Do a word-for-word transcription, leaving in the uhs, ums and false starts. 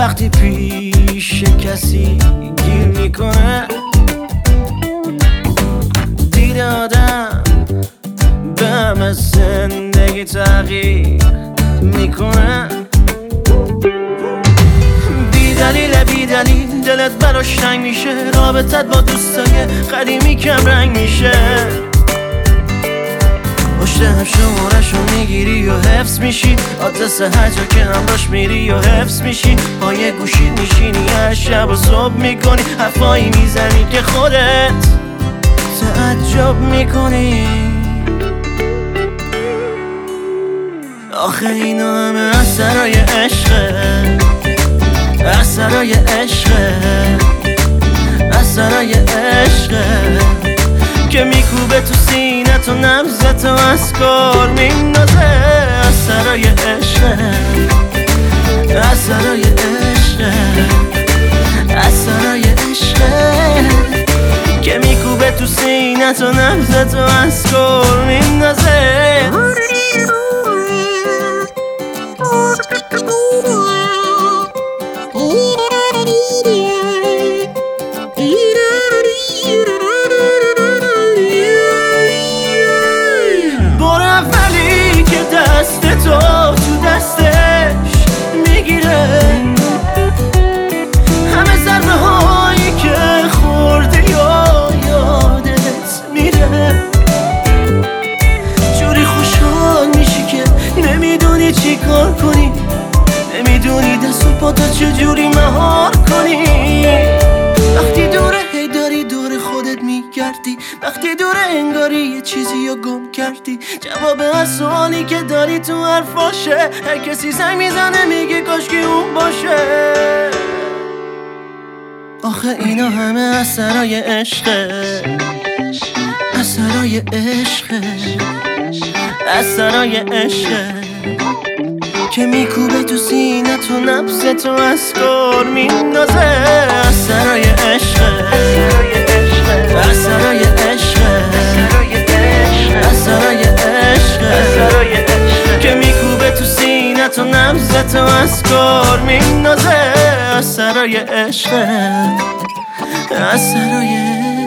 وقتی پیش کسی گیر میکنه دید آدم به همه زندگی تغییر میکنه. بی دلیل بی دلیل دلت براش تنگ میشه، رابطت با دوستای قدیمی کم رنگ میشه. پشت هم شمارشو میگیری و حفظ میشی، آدرس هر جا که همراش میری و حفظ میشی. پای گوشید میشینی هر شب و صبح میکنی، حرفایی میزنی که خودت تعجب میکنی. آخه اینا همه اثرای عشقه، اثرای عشقه، اثرای عشقه که میکوبه تو سینت و نبضت و از کار میندازه. اثرای عشقه، اثرای عشقه، اثرای عشقه که میکوبه تو سینت و نبضت و از کار میندازه. تو تو دستش میگیره همه ضربه هایی که خورده یا یادت میره. جوری خوشحال میشی که نمیدونی چی کار کنی، نمیدونی دست و پاتا چجوری مهار کنی. وقتی دوره هی داری دور خودت میگردی، وقتی دوره انگاری یه چیزی رو گم کردی. جواب هر سوالی که داری تو حرفاشه، هر کسی زنگ میزنه میگه کاشکی اون باشه. آخه اینا همه اثرای عشقه، اثرای عشقه، اثرای عشقه که میکوبه تو سینت و نبضت و از کار میندازه. اثرای عشقه، اثرای عشقه، اثرای عشقه که میکوبه تو سینت و نبضت و از کار میندازه. اثرای عشقه، اثرای